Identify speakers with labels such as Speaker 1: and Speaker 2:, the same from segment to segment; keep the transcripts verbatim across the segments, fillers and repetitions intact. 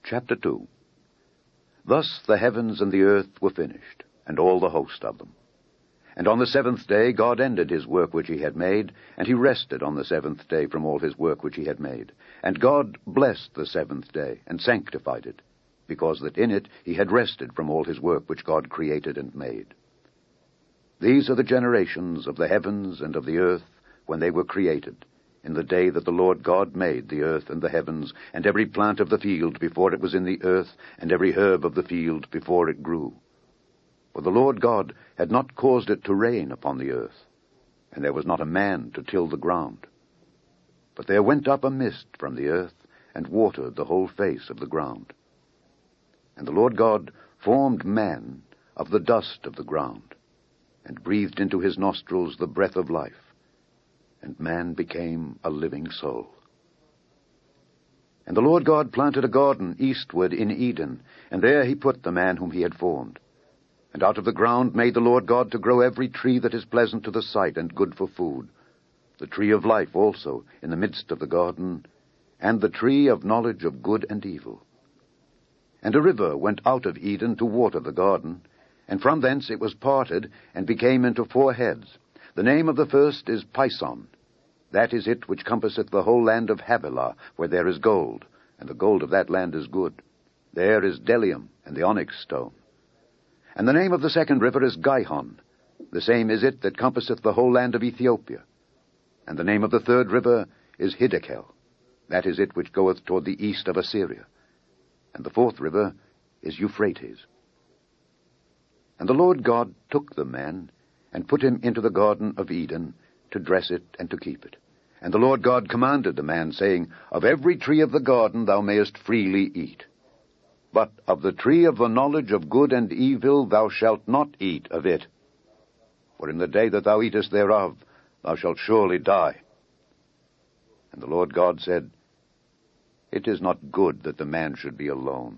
Speaker 1: Chapter two. Thus the heavens and the earth were finished, and all the host of them. And on the seventh day God ended his work which he had made, and he rested on the seventh day from all his work which he had made. And God blessed the seventh day, and sanctified it, because that in it he had rested from all his work which God created and made. These are the generations of the heavens and of the earth when they were created, in the day that the Lord God made the earth and the heavens, and every plant of the field before it was in the earth, and every herb of the field before it grew. For the Lord God had not caused it to rain upon the earth, and there was not a man to till the ground. But there went up a mist from the earth, and watered the whole face of the ground. And the Lord God formed man of the dust of the ground, and breathed into his nostrils the breath of life, and man became a living soul. And the Lord God planted a garden eastward in Eden, and there he put the man whom he had formed. And out of the ground made the Lord God to grow every tree that is pleasant to the sight and good for food, the tree of life also in the midst of the garden, and the tree of knowledge of good and evil. And a river went out of Eden to water the garden, and from thence it was parted, and became into four heads. The name of the first is Pison. That is it which compasseth the whole land of Havilah, where there is gold, and the gold of that land is good. There is bdellium, and the onyx stone. And the name of the second river is Gihon. The same is it that compasseth the whole land of Ethiopia. And the name of the third river is Hiddekel. That is it which goeth toward the east of Assyria. And the fourth river is Euphrates. And the Lord God took the man, and put him into the garden of Eden, to dress it and to keep it. And the Lord God commanded the man, saying, Of every tree of the garden thou mayest freely eat. But of the tree of the knowledge of good and evil thou shalt not eat of it. For in the day that thou eatest thereof, thou shalt surely die. And the Lord God said, It is not good that the man should be alone.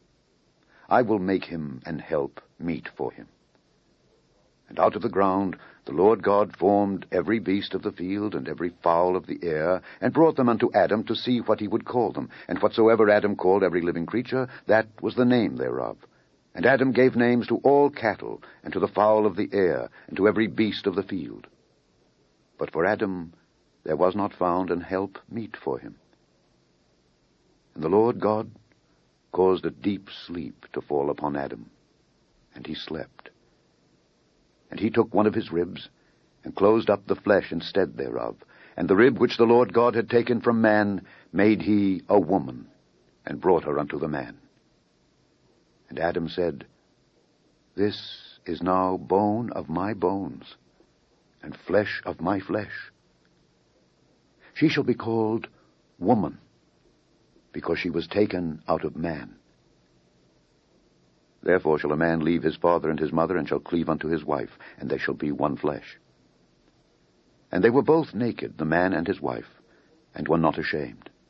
Speaker 1: I will make him an help meet for him. And out of the ground the Lord God formed every beast of the field, and every fowl of the air, and brought them unto Adam to see what he would call them. And whatsoever Adam called every living creature, that was the name thereof. And Adam gave names to all cattle, and to the fowl of the air, and to every beast of the field. But for Adam there was not found an help meet for him. And the Lord God caused a deep sleep to fall upon Adam, and he slept. And he took one of his ribs, and closed up the flesh instead thereof. And the rib which the Lord God had taken from man made he a woman, and brought her unto the man. And Adam said, This is now bone of my bones, and flesh of my flesh. She shall be called woman, because she was taken out of man. Therefore shall a man leave his father and his mother, and shall cleave unto his wife, and they shall be one flesh. And they were both naked, the man and his wife, and were not ashamed.